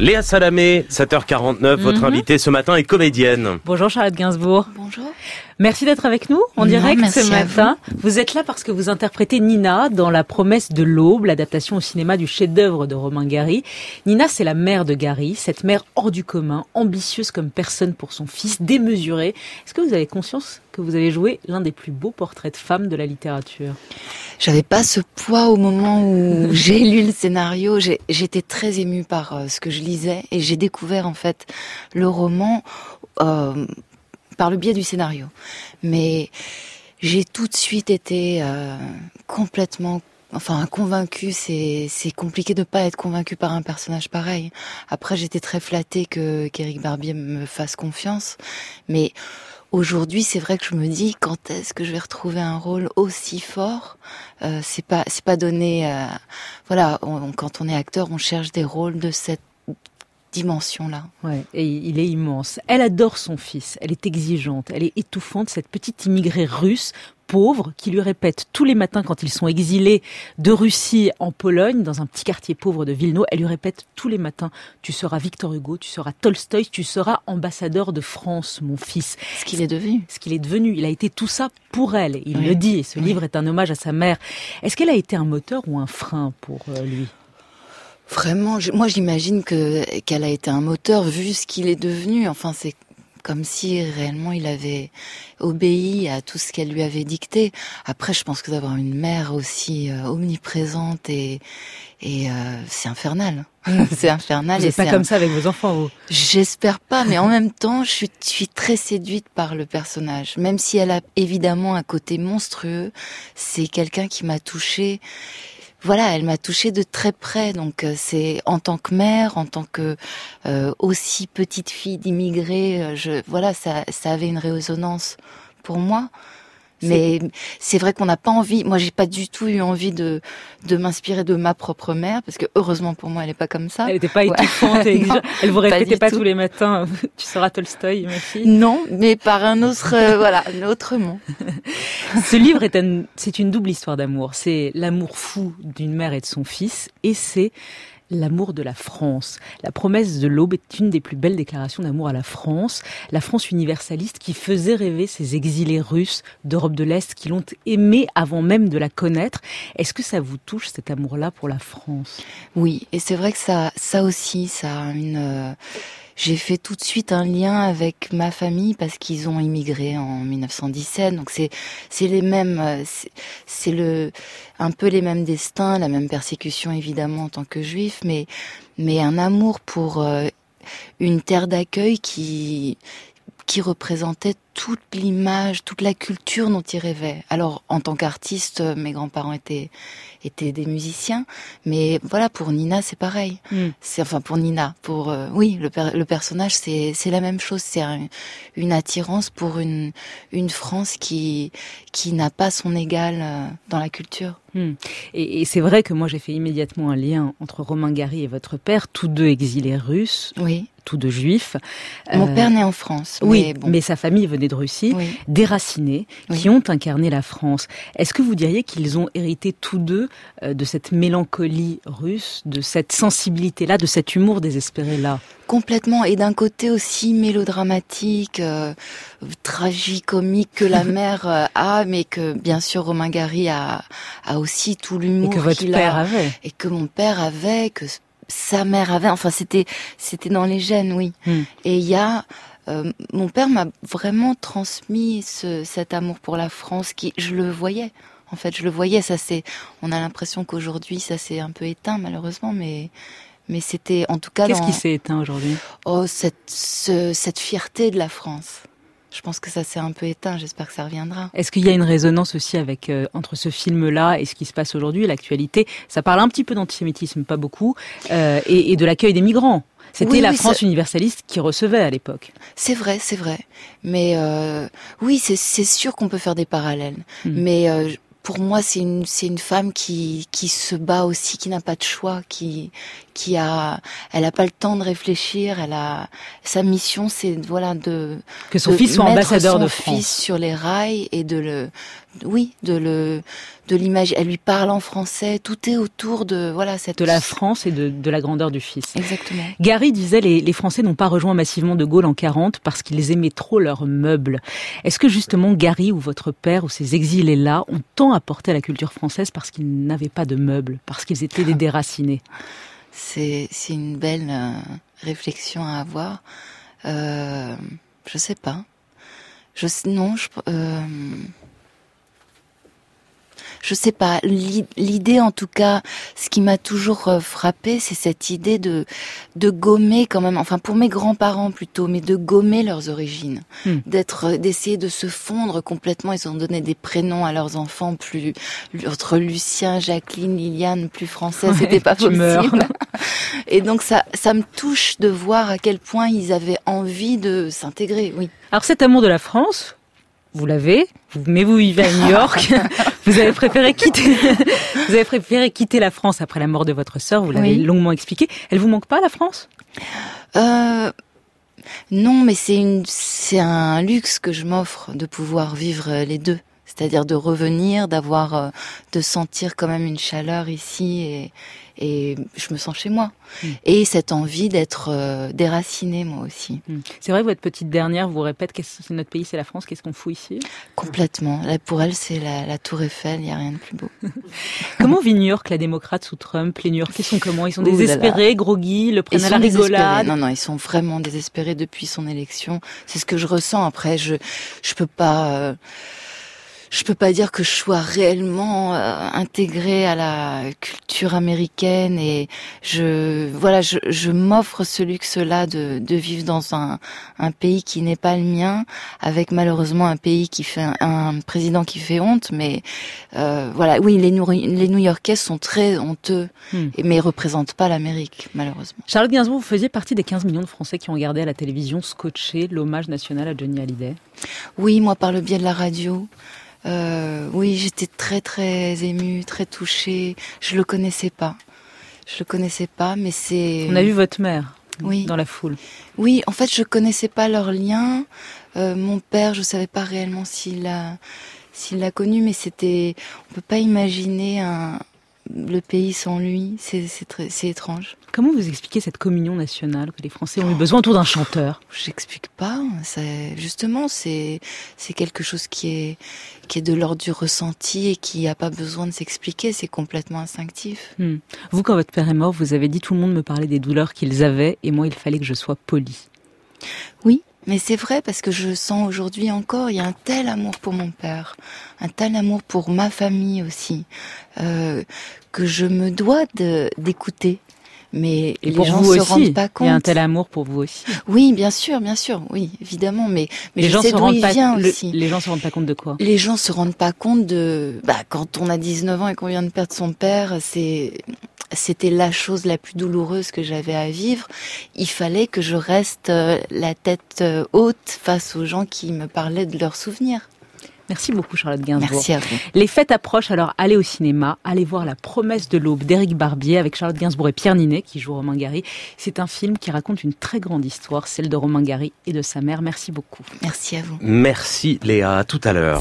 Léa Salamé, 7h49, votre invitée ce matin est comédienne. Bonjour Charlotte Gainsbourg. Bonjour. Merci d'être avec nous en direct ce matin. Vous êtes là parce que vous interprétez Nina dans La promesse de l'aube, l'adaptation au cinéma du chef-d'œuvre de Romain Gary. Nina, c'est la mère de Gary, cette mère hors du commun, ambitieuse comme personne pour son fils, démesurée. Est-ce que vous avez conscience que vous avez joué l'un des plus beaux portraits de femmes de la littérature? J'avais pas ce poids au moment où j'ai lu le scénario. J'étais très émue par ce que je lisais et j'ai découvert en fait le roman par le biais du scénario. Mais j'ai tout de suite été complètement convaincue. C'est compliqué de pas être convaincue par un personnage pareil. Après, j'étais très flattée qu'Éric Barbier me fasse confiance, mais aujourd'hui, c'est vrai que je me dis quand est-ce que je vais retrouver un rôle aussi fort. C'est pas donné. Quand on est acteur, on cherche des rôles de cette dimension-là. Ouais, et il est immense. Elle adore son fils. Elle est exigeante. Elle est étouffante. Cette petite immigrée russe, pauvre, qui lui répète tous les matins quand ils sont exilés de Russie en Pologne, dans un petit quartier pauvre de Wilno, elle lui répète tous les matins: tu seras Victor Hugo, tu seras Tolstoï, tu seras ambassadeur de France, mon fils. Ce qu'il est devenu. Ce qu'il est devenu. Il a été tout ça pour elle. Il le dit. Et ce livre est un hommage à sa mère. Est-ce qu'elle a été un moteur ou un frein pour lui? Vraiment, moi j'imagine qu'elle a été un moteur vu ce qu'il est devenu. Enfin, c'est comme si réellement il avait obéi à tout ce qu'elle lui avait dicté. Après, je pense que d'avoir une mère aussi omniprésente et c'est infernal. C'est infernal. Vous n'êtes pas comme ça avec vos enfants, vous? J'espère pas, mais en même temps, je suis très séduite par le personnage. Même si elle a évidemment un côté monstrueux, c'est quelqu'un qui m'a touchée. Voilà, elle m'a touchée de très près, donc c'est en tant que mère, en tant que aussi petite fille d'immigrés, ça avait une résonance pour moi. Mais c'est vrai qu'on n'a pas envie. Moi, j'ai pas du tout eu envie de m'inspirer de ma propre mère, parce que heureusement pour moi, elle est pas comme ça. Elle n'était pas étouffante et exigeante. Elle vous répétait pas tous les matins: tu seras Tolstoï, ma fille. Non, mais par un autre, un autre mot. Ce livre c'est une double histoire d'amour. C'est l'amour fou d'une mère et de son fils, et c'est l'amour de la France. La promesse de l'aube est une des plus belles déclarations d'amour à la France universaliste qui faisait rêver ces exilés russes d'Europe de l'Est qui l'ont aimée avant même de la connaître. Est-ce que ça vous touche, cet amour-là pour la France? Oui, et c'est vrai que ça aussi, ça a une... J'ai fait tout de suite un lien avec ma famille parce qu'ils ont immigré en 1917, donc c'est les mêmes, c'est un peu les mêmes destins, la même persécution évidemment en tant que juif, mais un amour pour une terre d'accueil qui représentait toute l'image, toute la culture dont ils rêvaient. Alors, en tant qu'artiste, mes grands-parents étaient des musiciens, mais voilà, pour Nina, c'est pareil. Pour Nina, le personnage, c'est la même chose. C'est une attirance pour une France qui n'a pas son égal dans la culture. Et c'est vrai que moi, j'ai fait immédiatement un lien entre Romain Gary et votre père, tous deux exilés russes. Oui. Tous deux juifs. Mon père né en France. Oui, mais sa famille venait de Russie, déracinés, qui ont incarné la France. Est-ce que vous diriez qu'ils ont hérité tous deux de cette mélancolie russe, de cette sensibilité-là, de cet humour désespéré-là? Complètement, et d'un côté aussi mélodramatique, tragicomique que la mère a, mais que bien sûr Romain Gary a aussi tout l'humour qu'il a. Et que votre père avait. Et que mon père avait, que sa mère avait, enfin c'était dans les gènes, oui. Et il y a... mon père m'a vraiment transmis cet amour pour la France, je le voyais. En fait, je le voyais. On a l'impression qu'aujourd'hui, ça s'est un peu éteint, malheureusement, mais c'était, en tout cas... Qu'est-ce qui s'est éteint aujourd'hui? Oh, cette fierté de la France. Je pense que ça s'est un peu éteint, j'espère que ça reviendra. Est-ce qu'il y a une résonance aussi entre ce film-là et ce qui se passe aujourd'hui, l'actualité? Ça parle un petit peu d'antisémitisme, pas beaucoup, et de l'accueil des migrants. C'était la France universaliste qui recevait à l'époque. C'est vrai. Mais oui, c'est sûr qu'on peut faire des parallèles. Mais pour moi, c'est une femme qui se bat aussi, qui n'a pas de choix, qui elle a pas le temps de réfléchir. Sa mission, c'est que son fils soit ambassadeur de France, son fils sur les rails et de l'image. Elle lui parle en français. Tout est autour de la France et de la grandeur du fils. Exactement. Gary disait les Français n'ont pas rejoint massivement De Gaulle en 40 parce qu'ils aimaient trop leurs meubles. Est-ce que justement Gary ou votre père ou ces exilés-là ont tant apporté à la culture française parce qu'ils n'avaient pas de meubles, parce qu'ils étaient des déracinés? C'est une belle réflexion à avoir. Je sais pas. Je sais pas. L'idée, en tout cas, ce qui m'a toujours frappée, c'est cette idée de gommer quand même, enfin pour mes grands-parents plutôt, mais de gommer leurs origines, d'essayer de se fondre complètement. Ils ont donné des prénoms à leurs enfants entre Lucien, Jacqueline, Liliane, plus français, c'était pas possible. Et donc ça me touche de voir à quel point ils avaient envie de s'intégrer. Oui. Alors cet amour de la France, vous l'avez, mais vous vivez à New York. Vous avez préféré quitter la France après la mort de votre sœur. Vous l'avez longuement expliqué. Elle vous manque pas, la France? Non, mais c'est un luxe que je m'offre de pouvoir vivre les deux. C'est-à-dire de revenir, de sentir quand même une chaleur ici et je me sens chez moi. Et cette envie d'être déracinée, moi aussi. C'est vrai que votre petite dernière vous répète que notre pays, c'est la France, qu'est-ce qu'on fout ici? Complètement. Là, pour elle, c'est la Tour Eiffel, il n'y a rien de plus beau. Comment vit New York, la démocrate sous Trump? Les New-Yorkais sont comment? Ils sont désespérés, groggy, le prennent à la rigolade? Non, ils sont vraiment désespérés depuis son élection. C'est ce que je ressens. Après, je peux pas... Je peux pas dire que je sois réellement intégrée à la culture américaine et je m'offre ce luxe-là de vivre dans un pays qui n'est pas le mien, avec malheureusement un pays qui fait un président qui fait honte, mais oui, les New-Yorkais sont très honteux, mais représentent pas l'Amérique, malheureusement. Charlotte Gainsbourg, vous faisiez partie des 15 millions de Français qui ont regardé à la télévision scotché l'hommage national à Johnny Hallyday. Oui, moi par le biais de la radio. Oui, j'étais très très émue, très touchée. Je le connaissais pas, mais c'est... On a vu votre mère dans la foule. Oui, en fait, je connaissais pas leur lien. Mon père, je savais pas réellement s'il l'a connu, mais on peut pas imaginer le pays sans lui. C'est étrange. Comment vous expliquez cette communion nationale que les Français ont eu besoin autour d'un chanteur? J'explique pas. Justement, c'est quelque chose qui est de l'ordre du ressenti et qui n'a pas besoin de s'expliquer. C'est complètement instinctif. Vous, quand votre père est mort, vous avez dit tout le monde me parlait des douleurs qu'ils avaient et moi, il fallait que je sois polie. Oui. Mais c'est vrai parce que je sens aujourd'hui encore, il y a un tel amour pour mon père, un tel amour pour ma famille aussi, que je me dois d'écouter. Mais et les gens se rendent pas compte. Il y a un tel amour pour vous aussi. Oui, bien sûr, oui, évidemment. Mais les je sais d'où il vient aussi. Les gens se rendent pas compte de quoi? Les gens se rendent pas compte quand on a 19 ans et qu'on vient de perdre son père, c'était la chose la plus douloureuse que j'avais à vivre. Il fallait que je reste la tête haute face aux gens qui me parlaient de leurs souvenirs. Merci beaucoup Charlotte Gainsbourg. Merci à vous. Les fêtes approchent, alors allez au cinéma, allez voir La Promesse de l'Aube d'Éric Barbier avec Charlotte Gainsbourg et Pierre Ninet qui joue Romain Gary. C'est un film qui raconte une très grande histoire, celle de Romain Gary et de sa mère. Merci beaucoup. Merci à vous. Merci Léa, à tout à l'heure.